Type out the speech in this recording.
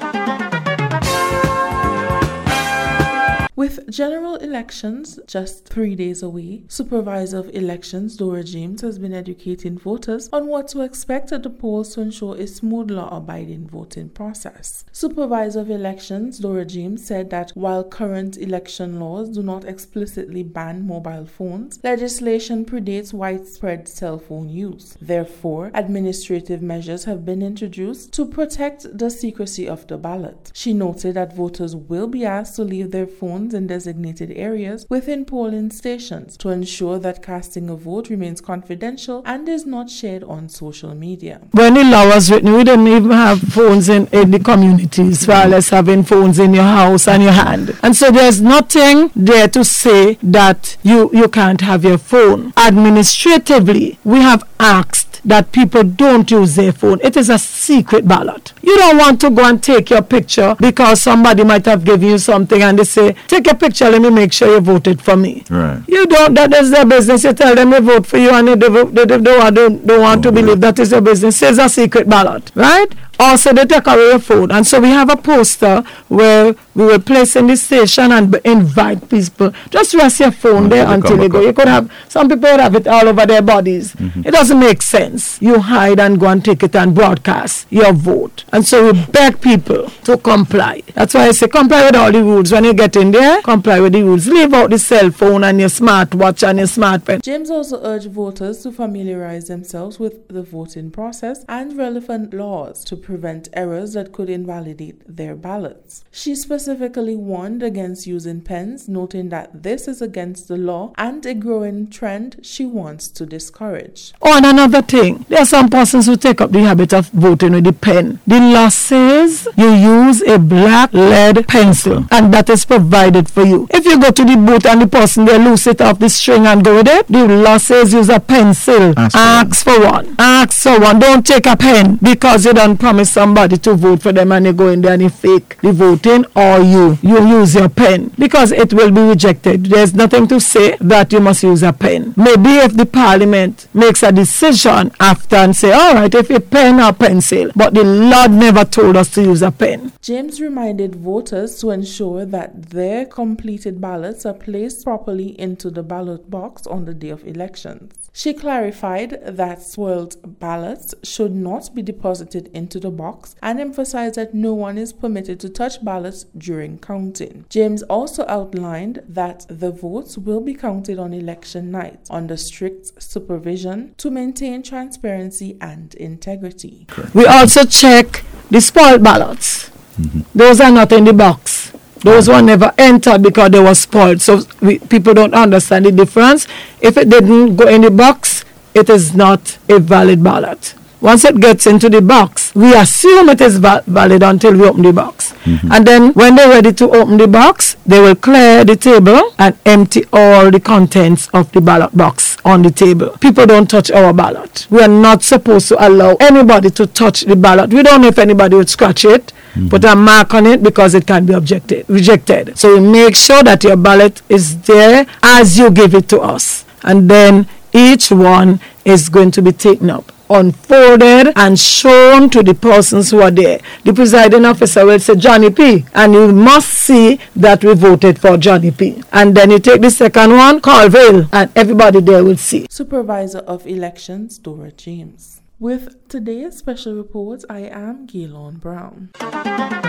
With general elections just 3 days away, Supervisor of Elections Dora James has been educating voters on what to expect at the polls to ensure a smooth, law-abiding voting process. Supervisor of Elections Dora James said that while current election laws do not explicitly ban mobile phones, legislation predates widespread cell phone use. Therefore, administrative measures have been introduced to protect the secrecy of the ballot. She noted that voters will be asked to leave their phones in designated areas within polling stations to ensure that casting a vote remains confidential and is not shared on social media. When the law was written, we didn't even have phones in the communities, far less having phones in your house and your hand. And so there's nothing there to say that you can't have your phone. Administratively, we have asked that people don't use their phone. It is a secret ballot. You don't want to go and take your picture because somebody might have given you something and they say, take a picture, let me make sure you voted for me. Right. You don't, that is their business. You tell them they vote for you and they don't want to believe that is their business. It's a secret ballot, right? Also, they take away your phone. And so we have a poster where we will place in the station and invite people. Just rest your phone there until you go. You could have, some people would have it all over their bodies. Mm-hmm. It doesn't make sense. You hide and go and take it and broadcast your vote. And so we beg people to comply. That's why I say comply with all the rules. When you get in there, comply with the rules. Leave out the cell phone and your smartwatch and your smart pen. James also urged voters to familiarize themselves with the voting process and relevant laws to prevent errors that could invalidate their ballots. She specifically warned against using pens, noting that this is against the law and a growing trend she wants to discourage. Oh, and another thing, there are some persons who take up the habit of voting with the pen. The law says you use a black lead pencil, and that is provided for you. If you go to the booth and the person there loose it off the string and go with it, the law says use a pencil. Ask for one. Ask for one. Don't take a pen because you don't promise somebody to vote for them and you go in there and you fake the voting, or you use your pen because it will be rejected. There's nothing to say that you must use a pen. Maybe if the parliament makes a decision after and say, all right, if you pen or pencil, but the Lord never told us to use a pen. James reminded voters to ensure that their completed ballots are placed properly into the ballot box on the day of elections. She clarified that spoiled ballots should not be deposited into the box and emphasized that no one is permitted to touch ballots during counting. James also outlined that the votes will be counted on election night under strict supervision to maintain transparency and integrity. We also check the spoiled ballots. Mm-hmm. Those are not in the box. Those were never entered because they were spoiled. So people don't understand the difference. If it didn't go in the box, it is not a valid ballot. Once it gets into the box, we assume it is valid until we open the box. Mm-hmm. And then when they're ready to open the box, they will clear the table and empty all the contents of the ballot box on the table. People don't touch our ballot. We are not supposed to allow anybody to touch the ballot. We don't know if anybody would scratch it. Mm-hmm. Put a mark on it because it can be rejected. So we make sure that your ballot is there as you give it to us. And then each one is going to be taken up, unfolded and shown to the persons who are there. The presiding officer will say Johnny P. and you must see that we voted for Johnny P. And then you take the second one, Colville, and everybody there will see. Supervisor of Elections Dora James. With today's special report, I am Gaylon Brown.